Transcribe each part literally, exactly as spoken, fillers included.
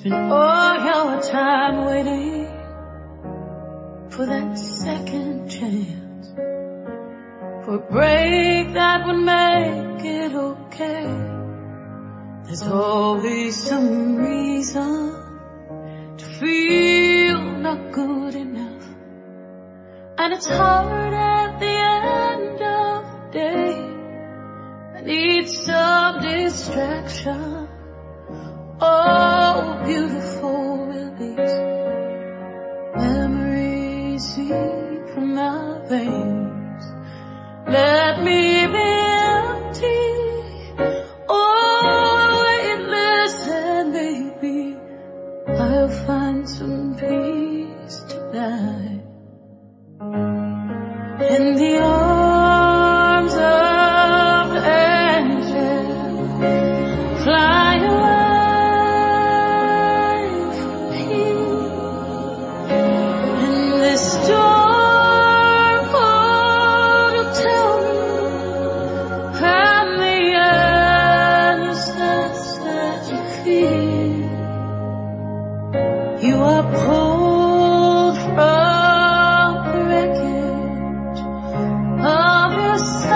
Spend all your time waiting for that second chance, for a break that would make it okay. There's always some reason to feel not good enough, and it's hard at the end of the day. I need some distraction. Oh, beautiful will these memories seep from my veins. Let me be empty, oh, weightless, and maybe I'll find some peace tonight in the arms of an angel. Fly away. You are pulled from the wreckage of your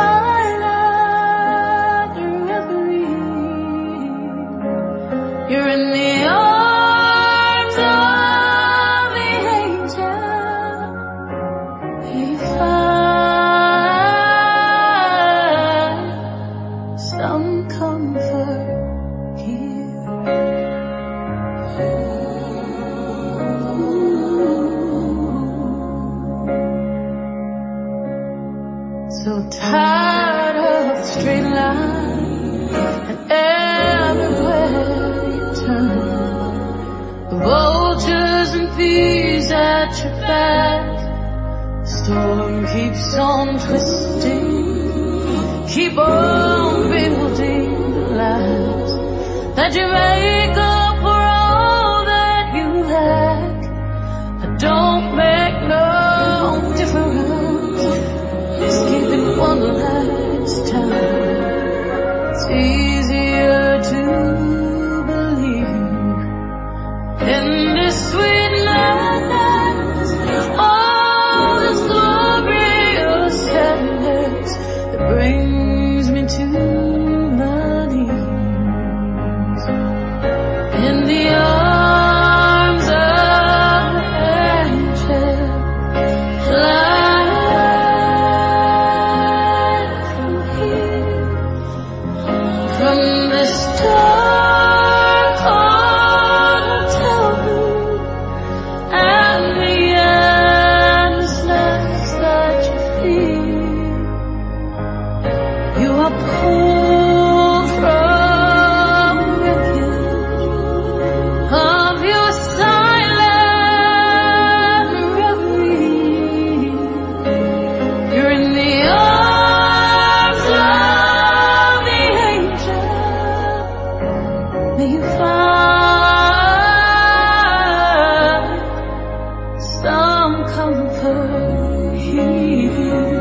silent reverie. You're in the arms of the angel. You find some comfort here. So tired of straight lines and everywhere you turn, the vultures and bees at your back. The storm keeps on twisting, keep on building the lies that you make up for all that you lack. I don't make no difference, just give it one last time. It's easier to believe in this sweet madness, all this glorious sadness that brings me to my knees. In the arms of an angel, fly from this dark hotel room and the endlessness that you feel. You are pulled from the wreckage of your silent reverie. You're in the arms of the angel. May you find some comfort here.